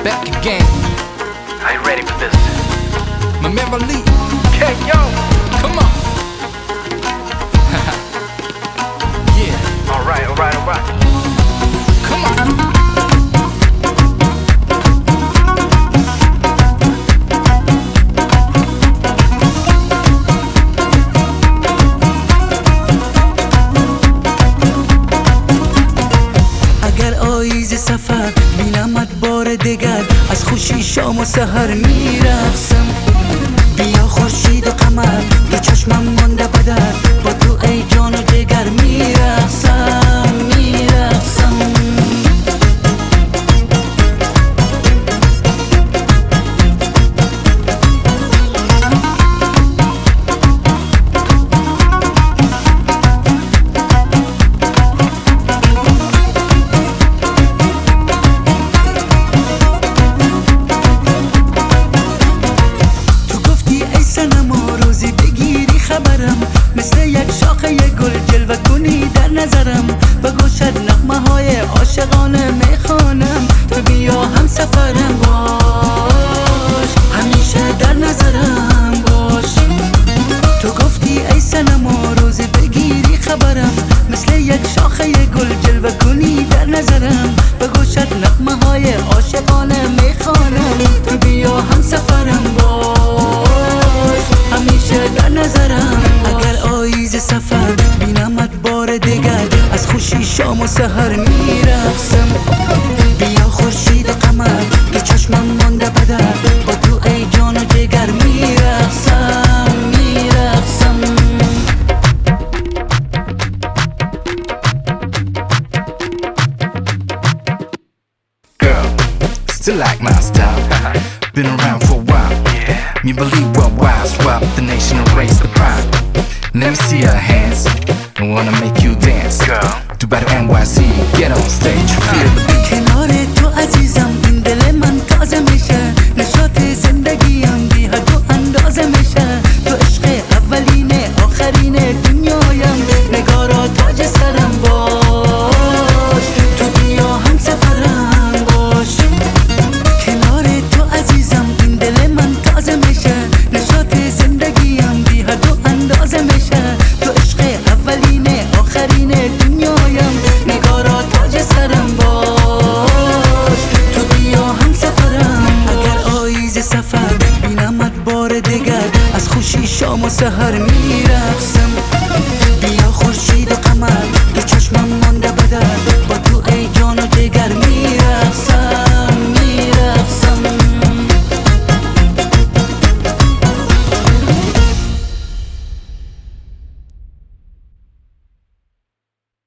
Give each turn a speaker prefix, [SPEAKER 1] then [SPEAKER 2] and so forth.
[SPEAKER 1] Back again.
[SPEAKER 2] Are you ready for this?
[SPEAKER 1] My man Lee.
[SPEAKER 2] Okay, yo.
[SPEAKER 1] Come on. Yeah.
[SPEAKER 2] Alright.
[SPEAKER 1] Come on.
[SPEAKER 3] اگر آیز سفر بینمت بار دگر، از خوشی شام و سحر میرقصم. بیا خورشید و قمر تو چشمم مانده بدر، با تو ای جان و جگر میرقصم. مثل یک شاخه گل جلوه کنی در نظرم، به گوشت نغمه های عاشقانه میخوانم. تو بیا هم سفرم باش، همیشه در نظرم باش. تو گفتی ای صنما روزی بگیری خبرم، مثل یک شاخه گل جلوه کنی در نظرم، به گوشت نغمه های عاشقانه میخوانم. تو بیا هم سفرم باش، همیشه در نظرم. اگر آیز سفر بینمت بار دگر، از خوشی شام و سحر میرقصم. بیا خورشید و قمر تو چشمم مانده بدر، با تو ای جان و جگر میرقصم.
[SPEAKER 1] Girl, still like my style. Been around for a while. Me believe worldwide, swap the nation, erase the pride. Let me see your hands. I wanna make you dance.
[SPEAKER 2] Girl.
[SPEAKER 1] Do better NYC, get on stage, feel the beat.
[SPEAKER 3] کنار تو عزیزم این